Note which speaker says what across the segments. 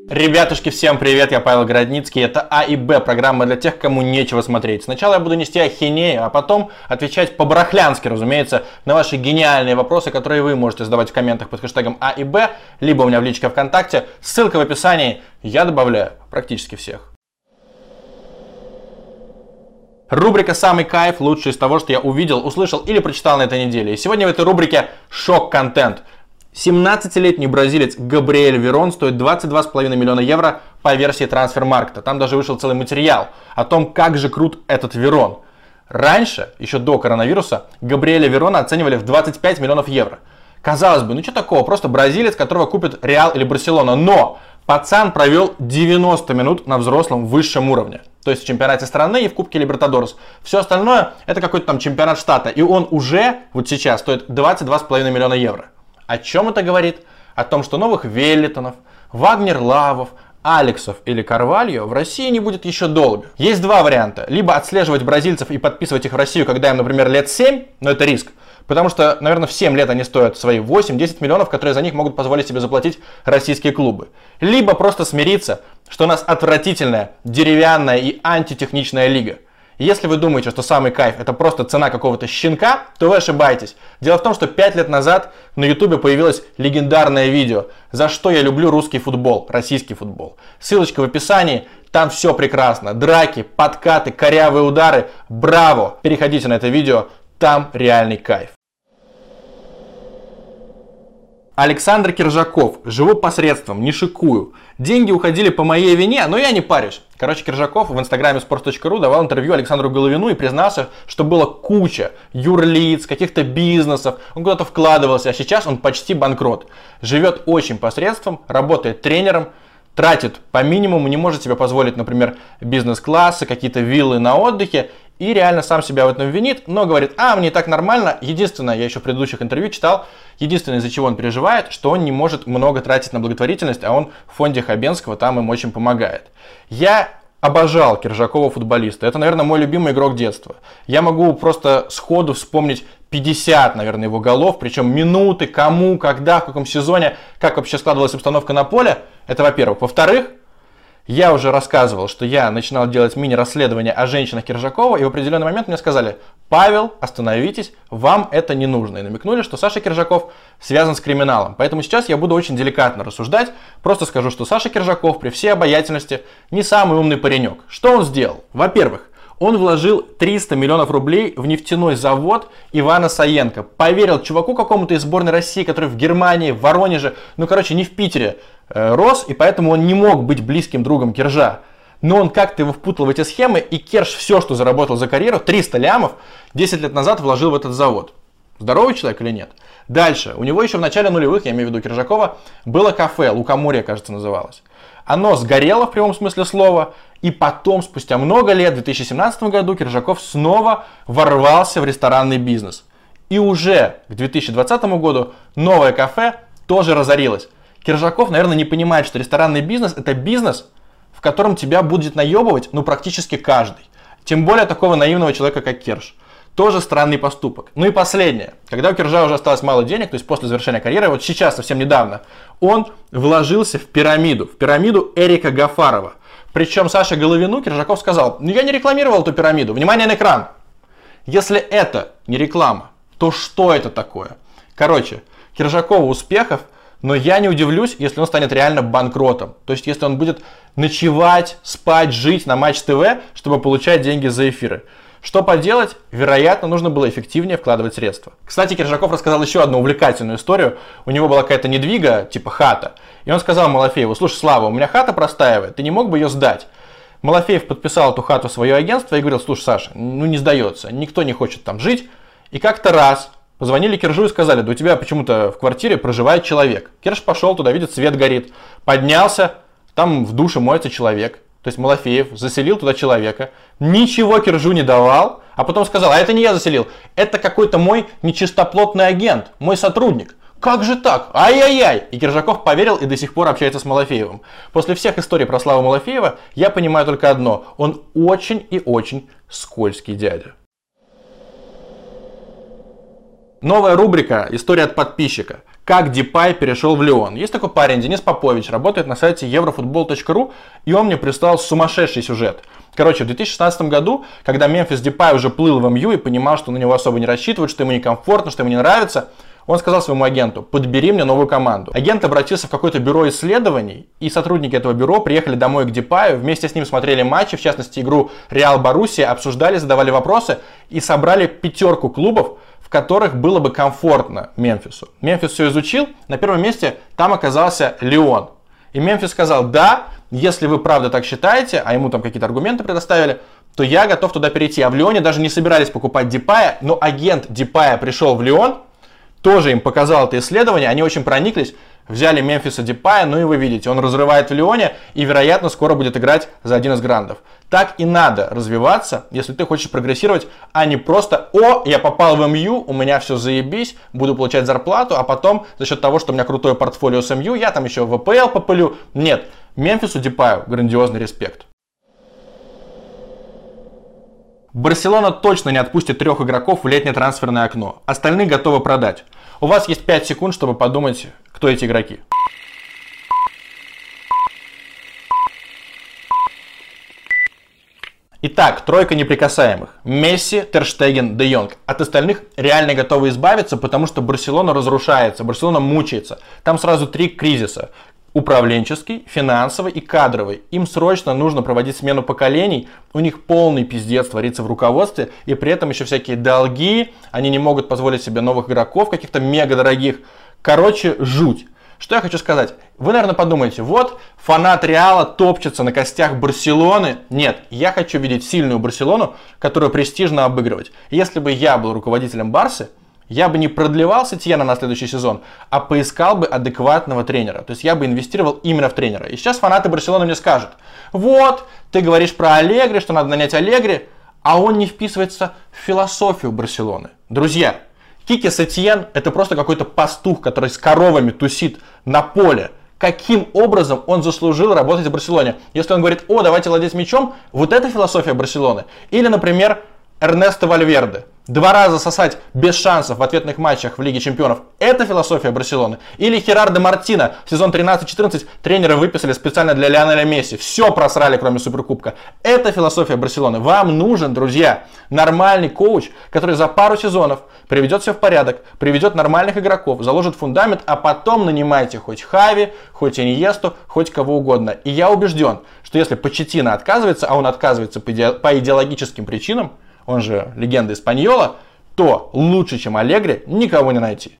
Speaker 1: Ребятушки, всем привет, я Павел Городницкий, это А и Б, программа для тех, кому нечего смотреть. Сначала я буду нести ахинею, а потом отвечать по-барахлянски, разумеется, на ваши гениальные вопросы, которые вы можете задавать в комментах под хэштегом А и Б, либо у меня в личке ВКонтакте, ссылка в описании, я добавляю практически всех. Рубрика «Самый кайф», лучшее из того, что я увидел, услышал или прочитал на этой неделе. И сегодня в этой рубрике шок-контент. 17-летний бразилец Габриэль Верон стоит 22,5 миллиона евро по версии Трансфермаркта. Там даже вышел целый материал о том, как же крут этот Верон. Раньше, еще до коронавируса, Габриэля Верона оценивали в 25 миллионов евро. Казалось бы, ну что такого, просто бразилец, которого купит Реал или Барселона. Но пацан провел 90 минут на взрослом высшем уровне. То есть в чемпионате страны и в Кубке Либертадорес. Все остальное это какой-то там чемпионат штата. И он уже вот сейчас стоит 22,5 миллиона евро. О чем это говорит? О том, что новых Веллитонов, Вагнер Лавов, Алексов или Карвальо в России не будет еще долго. Есть два варианта. Либо отслеживать бразильцев и подписывать их в Россию, когда им, например, лет 7, но это риск. Потому что, наверное, в 7 лет они стоят свои 8-10 миллионов, которые за них могут позволить себе заплатить российские клубы. Либо просто смириться, что у нас отвратительная, деревянная и антитехничная лига. Если вы думаете, что самый кайф это просто цена какого-то щенка, то вы ошибаетесь. Дело в том, что 5 лет назад на ютубе появилось легендарное видео «За что я люблю русский футбол», российский футбол. Ссылочка в описании, там все прекрасно. Драки, подкаты, корявые удары. Браво! Переходите на это видео, там реальный кайф. Александр Киржаков. Живу посредством, не шикую. Деньги уходили по моей вине, но я не парюсь. Короче, Киржаков в инстаграме sports.ru давал интервью Александру Головину и признался, что было куча юрлиц, каких-то бизнесов, он куда-то вкладывался, а сейчас он почти банкрот. Живет очень посредством, работает тренером, тратит по минимуму, не может себе позволить, например, бизнес-классы, какие-то виллы на отдыхе, и реально сам себя в этом винит, но говорит, мне так нормально. Единственное, я еще в предыдущих интервью читал, единственное, из-за чего он переживает, что он не может много тратить на благотворительность, а он в фонде Хабенского там им очень помогает. Я обожал Киржакова футболиста, это, наверное, мой любимый игрок детства. Я могу просто сходу вспомнить 50, наверное, его голов, причем минуты, кому, когда, в каком сезоне, как вообще складывалась обстановка на поле, это во-первых. Во-вторых, я уже рассказывал, что я начинал делать мини-расследование о женщинах Киржакова, и в определенный момент мне сказали: Павел, остановитесь, вам это не нужно. И намекнули, что Саша Киржаков связан с криминалом. Поэтому сейчас я буду очень деликатно рассуждать, просто скажу, что Саша Киржаков при всей обаятельности не самый умный паренек. Что он сделал? Во-первых, он вложил 300 миллионов рублей в нефтяной завод Ивана Саенко. Поверил чуваку какому-то из сборной России, который в Германии, в Воронеже, не в Питере рос, и поэтому он не мог быть близким другом Киржа. Но он как-то его впутал в эти схемы, и Керш все, что заработал за карьеру, 300 лямов, 10 лет назад вложил в этот завод. Здоровый человек или нет? Дальше. У него еще в начале нулевых, я имею в виду Киржакова, было кафе, Лукоморье, кажется, называлось. Оно сгорело в прямом смысле слова, и потом, спустя много лет, в 2017 году, Киржаков снова ворвался в ресторанный бизнес. И уже к 2020 году новое кафе тоже разорилось. Киржаков, наверное, не понимает, что ресторанный бизнес – это бизнес, в котором тебя будет наебывать, практически каждый. Тем более такого наивного человека, как Керш. Тоже странный поступок. Ну и последнее. Когда у Киржа уже осталось мало денег, то есть после завершения карьеры, вот сейчас, совсем недавно, он вложился в пирамиду Эрика Гафарова. Причем Саше Головину Киржаков сказал: я не рекламировал эту пирамиду, внимание на экран. Если это не реклама, то что это такое? Короче, Киржакову успехов, но я не удивлюсь, если он станет реально банкротом. То есть, если он будет ночевать, спать, жить на Матч ТВ, чтобы получать деньги за эфиры. Что поделать? Вероятно, нужно было эффективнее вкладывать средства. Кстати, Киржаков рассказал еще одну увлекательную историю. У него была какая-то недвига, типа хата. И он сказал Малафееву: слушай, Слава, у меня хата простаивает, ты не мог бы ее сдать? Малафеев подписал эту хату в свое агентство и говорил: слушай, Саша, не сдается, никто не хочет там жить. И как-то раз позвонили Киржу и сказали: да у тебя почему-то в квартире проживает человек. Кирж пошел туда, видит, свет горит. Поднялся, там в душе моется человек. То есть Малафеев заселил туда человека, ничего Киржу не давал, а потом сказал: а это не я заселил, это какой-то мой нечистоплотный агент, мой сотрудник. Как же так? Ай-яй-яй! И Киржаков поверил и до сих пор общается с Малафеевым. После всех историй про Славу Малафеева я понимаю только одно: он очень и очень скользкий дядя. Новая рубрика «История от подписчика». Как Депай перешел в Лион. Есть такой парень, Денис Попович, работает на сайте eurofootball.ru, и он мне прислал сумасшедший сюжет. Короче, в 2016 году, когда Мемфис Депай уже плыл в МЮ и понимал, что на него особо не рассчитывают, что ему некомфортно, что ему не нравится, он сказал своему агенту: подбери мне новую команду. Агент обратился в какое-то бюро исследований, и сотрудники этого бюро приехали домой к Депаю, вместе с ним смотрели матчи, в частности игру Реал Боруссия, обсуждали, задавали вопросы и собрали 5 клубов, в которых было бы комфортно Мемфису. Мемфис все изучил, на первом месте там оказался Лион. И Мемфис сказал: да, если вы правда так считаете, а ему там какие-то аргументы предоставили, то я готов туда перейти. А в Лионе даже не собирались покупать Депая, но агент Депая пришел в Лион, тоже им показал это исследование, они очень прониклись, взяли Мемфиса Депая, ну и вы видите, он разрывает в Лионе и, вероятно, скоро будет играть за один из грандов. Так и надо развиваться, если ты хочешь прогрессировать, а не просто: о, я попал в МЮ, у меня все заебись, буду получать зарплату, а потом за счет того, что у меня крутое портфолио с МЮ, я там еще в АПЛ попылю. Нет, Мемфису Депаю грандиозный респект. Барселона точно не отпустит 3 игроков в летнее трансферное окно. Остальных готовы продать. У вас есть 5 секунд, чтобы подумать, кто эти игроки. Итак, 3 неприкасаемых. Месси, Тер Штеген, Де Йонг. От остальных реально готовы избавиться, потому что Барселона разрушается, Барселона мучается. Там сразу 3 кризиса. Управленческий, финансовый и кадровый. Им срочно нужно проводить смену поколений, у них полный пиздец творится в руководстве, и при этом еще всякие долги, они не могут позволить себе новых игроков, каких-то мега дорогих. Короче, жуть. Что я хочу сказать? Вы, наверное, подумаете: вот фанат Реала топчется на костях Барселоны. Нет, я хочу видеть сильную Барселону, которую престижно обыгрывать. Если бы я был руководителем Барсы, я бы не продлевал Сетьена на следующий сезон, а поискал бы адекватного тренера. То есть я бы инвестировал именно в тренера. И сейчас фанаты Барселоны мне скажут: вот, ты говоришь про Аллегри, что надо нанять Аллегри, а он не вписывается в философию Барселоны. Друзья, Кике Сетьен — это просто какой-то пастух, который с коровами тусит на поле. Каким образом он заслужил работать в Барселоне? Если он говорит: о, давайте владеть мячом, вот это философия Барселоны. Или, например, Эрнесто Вальверде. 2 раза сосать без шансов в ответных матчах в Лиге Чемпионов. Это философия Барселоны. Или Херардо Мартино. Сезон 13-14 тренера выписали специально для Лионеля Месси. Все просрали, кроме Суперкубка. Это философия Барселоны. Вам нужен, друзья, нормальный коуч, который за пару сезонов приведет все в порядок, приведет нормальных игроков, заложит фундамент, а потом нанимайте хоть Хави, хоть Иньесту, хоть кого угодно. И я убежден, что если Почеттино отказывается, а он отказывается по идеологическим причинам, он же легенда Испаньола, то лучше, чем Аллегри, никого не найти.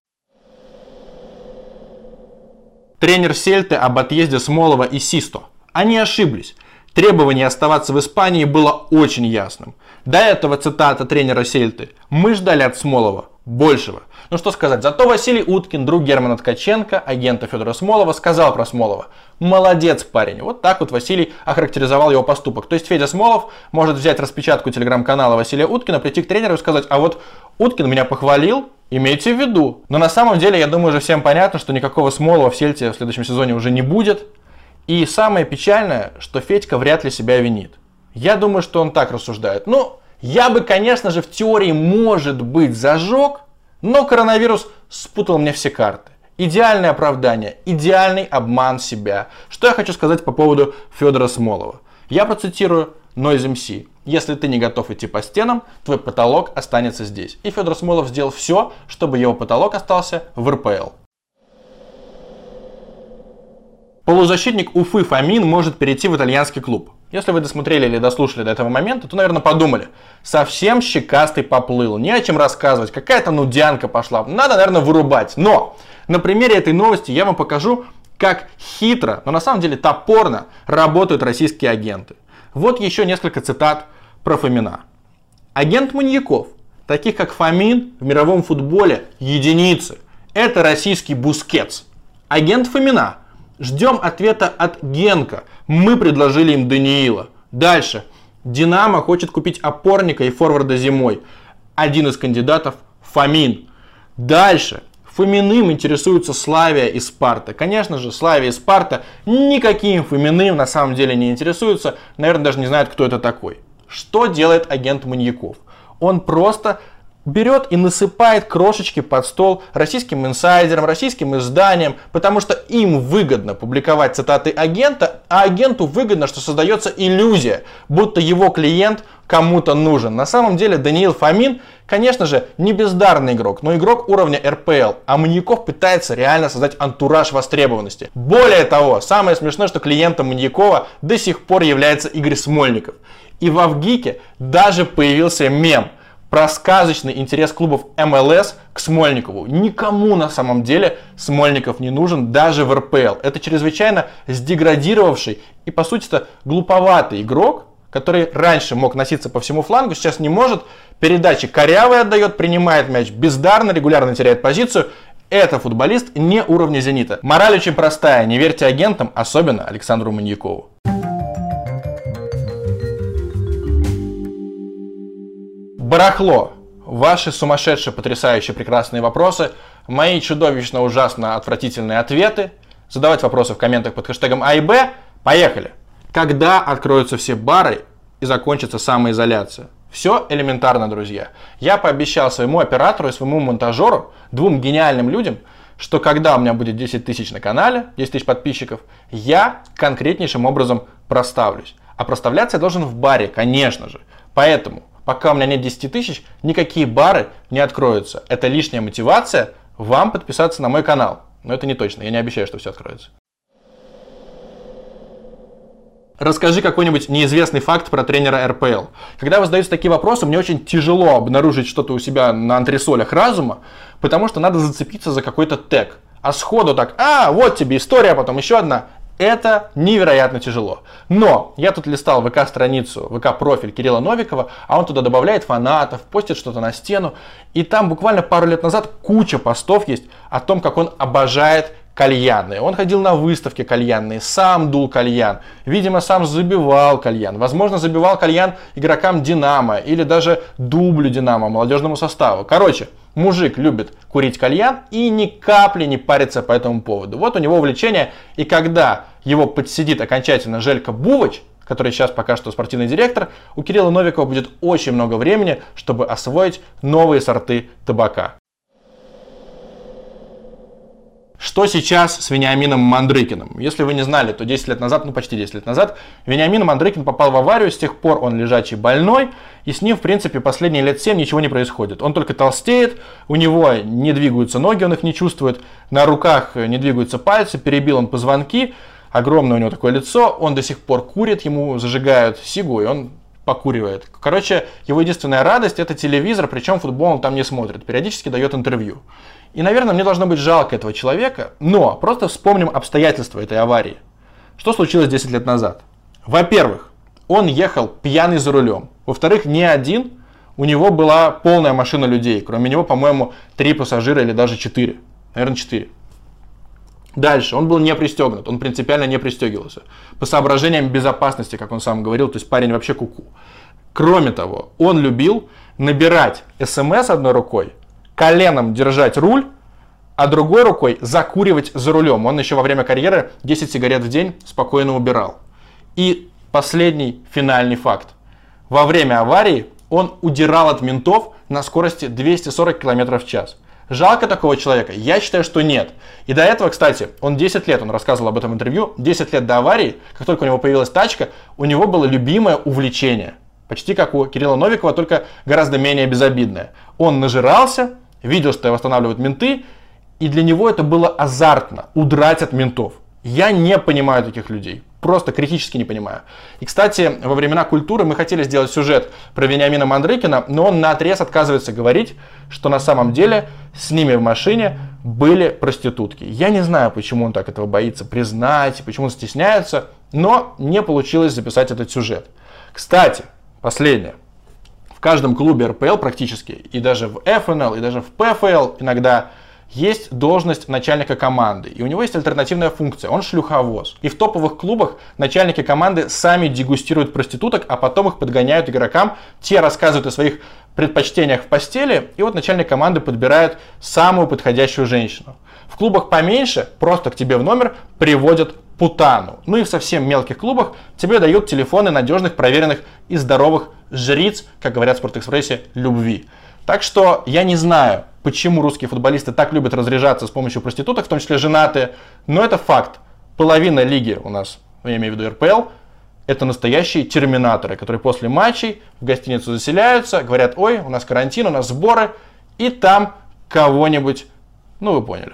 Speaker 1: Тренер Сельты об отъезде Смолова и Систо. Они ошиблись. Требование оставаться в Испании было очень ясным. До этого цитата тренера Сельты: мы ждали от Смолова большего. Ну что сказать, зато Василий Уткин, друг Германа Ткаченко, агента Федора Смолова, сказал про Смолова: молодец парень. Вот так вот Василий охарактеризовал его поступок. То есть Федя Смолов может взять распечатку телеграм-канала Василия Уткина, прийти к тренеру и сказать: а вот Уткин меня похвалил, имейте в виду. Но на самом деле, я думаю, уже всем понятно, что никакого Смолова в Сельте в следующем сезоне уже не будет. И самое печальное, что Федька вряд ли себя винит. Я думаю, что он так рассуждает: ну, я бы, конечно же, в теории, может быть, зажег, но коронавирус спутал мне все карты. Идеальное оправдание, идеальный обман себя. Что я хочу сказать по поводу Федора Смолова? Я процитирую Noise MC. Если ты не готов идти по стенам, твой потолок останется здесь. И Федор Смолов сделал все, чтобы его потолок остался в РПЛ. Полузащитник Уфы Фомин может перейти в итальянский клуб. Если вы досмотрели или дослушали до этого момента, то, наверное, подумали: совсем щекастый поплыл, не о чем рассказывать, какая-то нудянка пошла, надо, наверное, вырубать. Но на примере этой новости я вам покажу, как хитро, но на самом деле топорно работают российские агенты. Вот еще несколько цитат про Фомина. Агент маньяков, таких как Фомин, в мировом футболе единицы. Это российский Бускетс. Агент Фомина: ждем ответа от Генка. Мы предложили им Даниила. Дальше. Динамо хочет купить опорника и форварда зимой. Один из кандидатов Фомин. Дальше. Фоминым интересуются Славия и Спарта. Конечно же, Славия и Спарта никаким Фоминым на самом деле не интересуются. Наверное, даже не знают, кто это такой. Что делает агент маньяков? Он просто берет и насыпает крошечки под стол российским инсайдерам, российским изданиям, потому что им выгодно публиковать цитаты агента, а агенту выгодно, что создается иллюзия, будто его клиент кому-то нужен. На самом деле Даниил Фомин, конечно же, не бездарный игрок, но игрок уровня РПЛ, а Маньяков пытается реально создать антураж востребованности. Более того, самое смешное, что клиентом Маньякова до сих пор является Игорь Смольников. И в Авгике даже появился мем про сказочный интерес клубов МЛС к Смольникову. Никому на самом деле Смольников не нужен, даже в РПЛ. Это чрезвычайно сдеградировавший и, по сути-то, глуповатый игрок, который раньше мог носиться по всему флангу, сейчас не может. Передачи корявый отдает, принимает мяч бездарно, регулярно теряет позицию. Это футболист не уровня «Зенита». Мораль очень простая. Не верьте агентам, особенно Александру Маньякову. Барахло. Ваши сумасшедшие, потрясающие, прекрасные вопросы. Мои чудовищно, ужасно, отвратительные ответы. Задавать вопросы в комментах под хэштегом А и Б. Поехали. Когда откроются все бары и закончится самоизоляция? Все элементарно, друзья. Я пообещал своему оператору и своему монтажеру, двум гениальным людям, что когда у меня будет 10 тысяч на канале, 10 тысяч подписчиков, я конкретнейшим образом проставлюсь. А проставляться я должен в баре, конечно же. Поэтому, пока у меня нет 10 тысяч, никакие бары не откроются. Это лишняя мотивация вам подписаться на мой канал. Но это не точно, я не обещаю, что все откроется. Расскажи какой-нибудь неизвестный факт про тренера РПЛ. Когда вы задаете такие вопросы, мне очень тяжело обнаружить что-то у себя на антресолях разума, потому что надо зацепиться за какой-то тег. А сходу так, вот тебе история, а потом еще одна. Это невероятно тяжело. Но я тут листал ВК-страницу, ВК-профиль Кирилла Новикова, а он туда добавляет фанатов, постит что-то на стену. И там буквально пару лет назад куча постов есть о том, как он обожает кальянные. Он ходил на выставки кальянные, сам дул кальян, видимо, сам забивал кальян. Возможно, забивал кальян игрокам Динамо или даже дублю Динамо, молодежному составу. Короче, мужик любит курить кальян и ни капли не парится по этому поводу. Вот у него увлечение, и когда его подсидит окончательно Желька Бувач, который сейчас пока что спортивный директор, у Кирилла Новикова будет очень много времени, чтобы освоить новые сорты табака. Что сейчас с Вениамином Мандрыкиным? Если вы не знали, то 10 лет назад, почти 10 лет назад, Вениамин Мандрыкин попал в аварию, с тех пор он лежачий больной, и с ним, в принципе, последние лет 7 ничего не происходит. Он только толстеет, у него не двигаются ноги, он их не чувствует, на руках не двигаются пальцы, перебил он позвонки, огромное у него такое лицо, он до сих пор курит, ему зажигают сигу, и он покуривает. Короче, его единственная радость — это телевизор, причем футбол он там не смотрит, периодически дает интервью. И, наверное, мне должно быть жалко этого человека, но просто вспомним обстоятельства этой аварии. Что случилось 10 лет назад? Во-первых, он ехал пьяный за рулем. Во-вторых, не один, у него была полная машина людей. Кроме него, по-моему, 3 пассажира или даже 4. Наверное, 4. Дальше, он был не пристегнут, он принципиально не пристегивался. По соображениям безопасности, как он сам говорил, то есть парень вообще куку. Кроме того, он любил набирать СМС одной рукой, коленом держать руль, а другой рукой закуривать за рулем. Он еще во время карьеры 10 сигарет в день спокойно убирал. И последний финальный факт. Во время аварии он удирал от ментов на скорости 240 км в час. Жалко такого человека? Я считаю, что нет. И до этого, кстати, он 10 лет, он рассказывал об этом интервью, 10 лет до аварии, как только у него появилась тачка, у него было любимое увлечение. Почти как у Кирилла Новикова, только гораздо менее безобидное. Он нажирался, видел, что восстанавливают менты, и для него это было азартно, удрать от ментов. Я не понимаю таких людей, просто критически не понимаю. И, кстати, во времена культуры мы хотели сделать сюжет про Вениамина Мандрыкина, но он наотрез отказывается говорить, что на самом деле с ними в машине были проститутки. Я не знаю, почему он так этого боится признать, почему он стесняется, но не получилось записать этот сюжет. Кстати, последнее. В каждом клубе РПЛ практически, и даже в ФНЛ, и даже в ПФЛ иногда есть должность начальника команды. И у него есть альтернативная функция, он шлюховоз. И в топовых клубах начальники команды сами дегустируют проституток, а потом их подгоняют игрокам. Те рассказывают о своих предпочтениях в постели, и вот начальник команды подбирает самую подходящую женщину. В клубах поменьше просто к тебе в номер приводят путану. Ну и в совсем мелких клубах тебе дают телефоны надежных, проверенных и здоровых жриц, как говорят в Спортэкспрессе, любви. Так что я не знаю, почему русские футболисты так любят разряжаться с помощью проституток, в том числе женатые, но это факт. Половина лиги у нас, я имею в виду РПЛ, это настоящие терминаторы, которые после матчей в гостиницу заселяются, говорят: ой, у нас карантин, у нас сборы, и там кого-нибудь, ну вы поняли.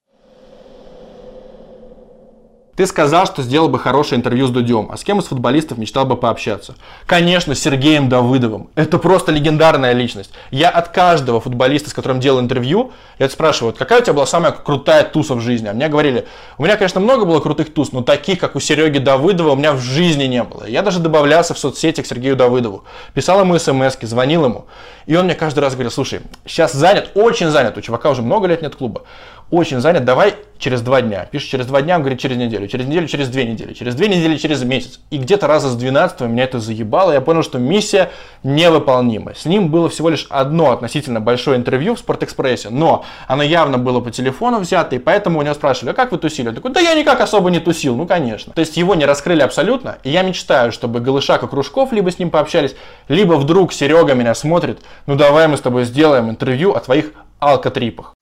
Speaker 1: Ты сказал, что сделал бы хорошее интервью с Дудем. А с кем из футболистов мечтал бы пообщаться? Конечно, с Сергеем Давыдовым. Это просто легендарная личность. Я от каждого футболиста, с которым делал интервью, я спрашиваю: какая у тебя была самая крутая туса в жизни? А мне говорили: у меня, конечно, много было крутых туз, но таких, как у Сереги Давыдова, у меня в жизни не было. Я даже добавлялся в соцсети к Сергею Давыдову. Писал ему смски, звонил ему. И он мне каждый раз говорил: слушай, сейчас занят, очень занят. У чувака уже много лет нет клуба. Очень занят, давай через 2 дня. Пишет через 2 дня, он говорит через неделю, через 2 недели, через 2 недели, через месяц. И где-то раза с 12 меня это заебало, я понял, что миссия невыполнима. С ним было всего лишь одно относительно большое интервью в Спортэкспрессе, но оно явно было по телефону взято, и поэтому у него спрашивали: а как вы тусили? Он такой: да я никак особо не тусил, ну конечно. То есть его не раскрыли абсолютно, и я мечтаю, чтобы Голышак и Кружков либо с ним пообщались, либо вдруг Серега меня смотрит: ну давай мы с тобой сделаем интервью о твоих алкотрипах.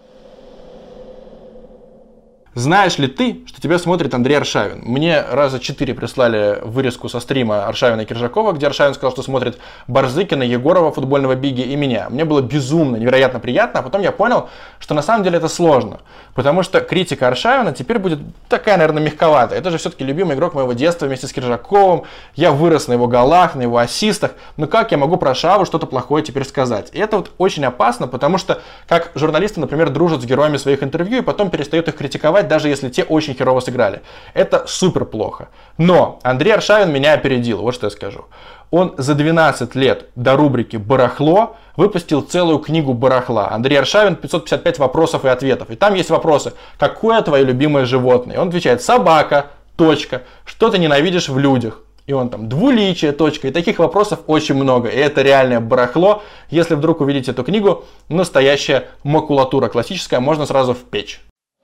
Speaker 1: Знаешь ли ты, что тебя смотрит Андрей Аршавин? Мне раза 4 прислали вырезку со стрима Аршавина и Киржакова, где Аршавин сказал, что смотрит Барзыкина, Егорова, футбольного Биги и меня. Мне было безумно, невероятно приятно, а потом я понял, что на самом деле это сложно. Потому что критика Аршавина теперь будет такая, наверное, мягковатая. Это же все-таки любимый игрок моего детства вместе с Киржаковым. Я вырос на его голах, на его ассистах. Но как я могу про Шаву что-то плохое теперь сказать? И это вот очень опасно, потому что как журналисты, например, дружат с героями своих интервью и потом перестают их критиковать, даже если те очень херово сыграли. Это супер плохо. Но Андрей Аршавин меня опередил, вот что я скажу. Он за 12 лет до рубрики «Барахло» выпустил целую книгу барахла. Андрей Аршавин, 555 вопросов и ответов. И там есть вопросы: какое твое любимое животное? И он отвечает: собака, точка. Что ты ненавидишь в людях? И он там: двуличие, точка. И таких вопросов очень много. И это реальное барахло. Если вдруг увидите эту книгу, настоящая макулатура классическая, можно сразу в печь.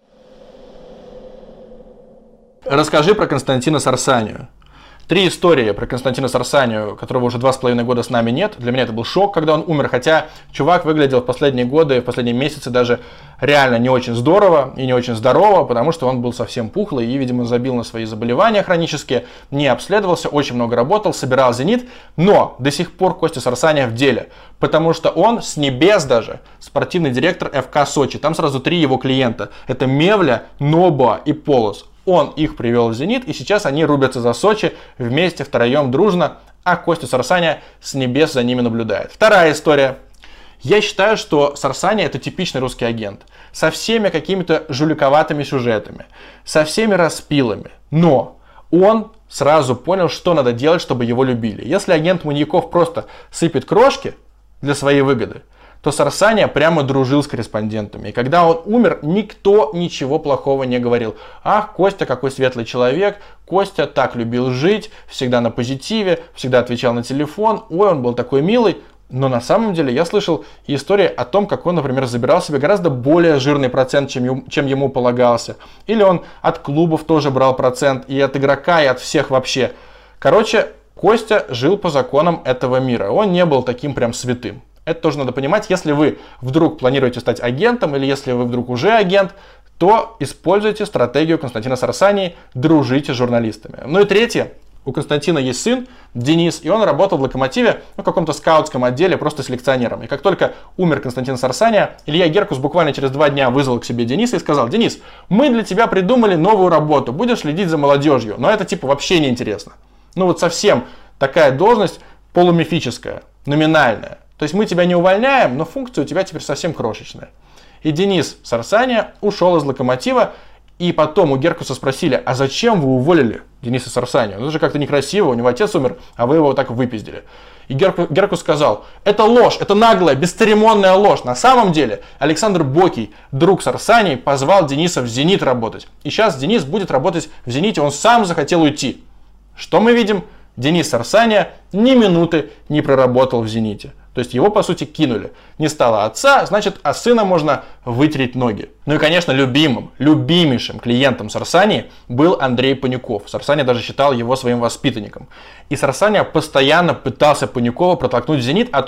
Speaker 1: Расскажи про Константина Сарсанию. 3 истории про Константина Сарсанию, которого уже 2,5 года с нами нет. Для меня это был шок, когда он умер, хотя чувак выглядел в последние годы, в последние месяцы даже реально не очень здорово и не очень здорово, потому что он был совсем пухлый и, видимо, забил на свои заболевания хронические, не обследовался, очень много работал, собирал «Зенит», но до сих пор Костя Сарсания в деле, потому что он с небес даже спортивный директор ФК Сочи. Там сразу 3 его клиента. Это Мевля, Нобуа и Полос. Он их привел в «Зенит», и сейчас они рубятся за Сочи вместе, втроем, дружно, а Костя Сарсания с небес за ними наблюдает. Вторая история. Я считаю, что Сарсания — это типичный русский агент. Со всеми какими-то жуликоватыми сюжетами, со всеми распилами. Но он сразу понял, что надо делать, чтобы его любили. Если агент Маньяков просто сыпет крошки для своей выгоды, то Сарсания прямо дружил с корреспондентами. И когда он умер, никто ничего плохого не говорил. Ах, Костя какой светлый человек, Костя так любил жить, всегда на позитиве, всегда отвечал на телефон, ой, он был такой милый. Но на самом деле я слышал истории о том, как он, например, забирал себе гораздо более жирный процент, чем ему полагался. Или он от клубов тоже брал процент, и от игрока, и от всех вообще. Короче, Костя жил по законам этого мира. Он не был таким прям святым. Это тоже надо понимать. Если вы вдруг планируете стать агентом, или если вы вдруг уже агент, то используйте стратегию Константина Сарсании, дружите с журналистами. Ну и третье. У Константина есть сын, Денис, и он работал в «Локомотиве», в каком-то скаутском отделе, просто селекционером. И как только умер Константин Сарсания, Илья Геркус буквально через 2 дня вызвал к себе Дениса и сказал: Денис, мы для тебя придумали новую работу, будешь следить за молодежью, но это типа вообще не интересно. Ну вот совсем такая должность полумифическая, номинальная. То есть мы тебя не увольняем, но функция у тебя теперь совсем крошечная. И Денис Сарсания ушел из «Локомотива», и потом у Геркуса спросили: а зачем вы уволили Дениса Сарсанию? Ну это же как-то некрасиво, у него отец умер, а вы его так выпиздили. И Геркус сказал: это ложь, это наглая, бесцеремонная ложь. На самом деле Александр Бокий, друг Сарсании, позвал Дениса в «Зенит» работать. И сейчас Денис будет работать в «Зените», он сам захотел уйти. Что мы видим? Денис Сарсания ни минуты не проработал в «Зените». То есть его, по сути, кинули. Не стало отца, значит, от сына можно вытереть ноги. Ну и, конечно, любимейшим клиентом Сарсании был Андрей Панюков. Сарсания даже считал его своим воспитанником. И Сарсания постоянно пытался Панюкова протолкнуть в «Зенит», а тот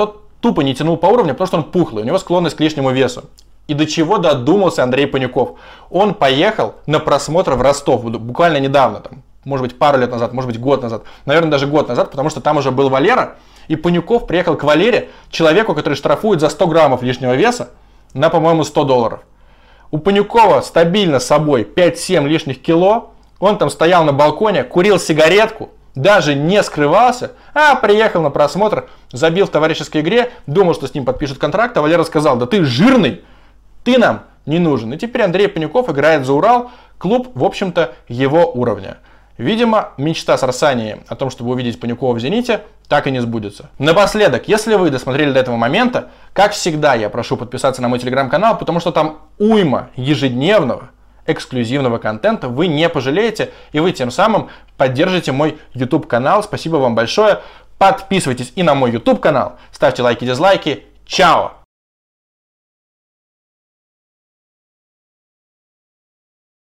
Speaker 1: тупо не тянул по уровню, потому что он пухлый, у него склонность к лишнему весу. И до чего додумался Андрей Панюков? Он поехал на просмотр в Ростов, буквально недавно, там, может быть, пару лет назад, может быть, год назад, наверное, даже год назад, потому что там уже был Валера, и Панюков приехал к Валере, человеку, который штрафует за 100 граммов лишнего веса, на, по-моему, $100. У Панюкова стабильно с собой 5-7 лишних кило, он там стоял на балконе, курил сигаретку, даже не скрывался, а приехал на просмотр, забил в товарищеской игре, думал, что с ним подпишут контракт, а Валера сказал: да ты жирный, ты нам не нужен. И теперь Андрей Панюков играет за Урал, клуб, в общем-то, его уровня. Видимо, мечта Сарсании о том, чтобы увидеть Панюкова в «Зените», так и не сбудется. Напоследок, если вы досмотрели до этого момента, как всегда, я прошу подписаться на мой телеграм-канал, потому что там уйма ежедневного эксклюзивного контента, вы не пожалеете, и вы тем самым поддержите мой YouTube-канал. Спасибо вам большое. Подписывайтесь и на мой YouTube-канал, ставьте лайки, дизлайки. Чао!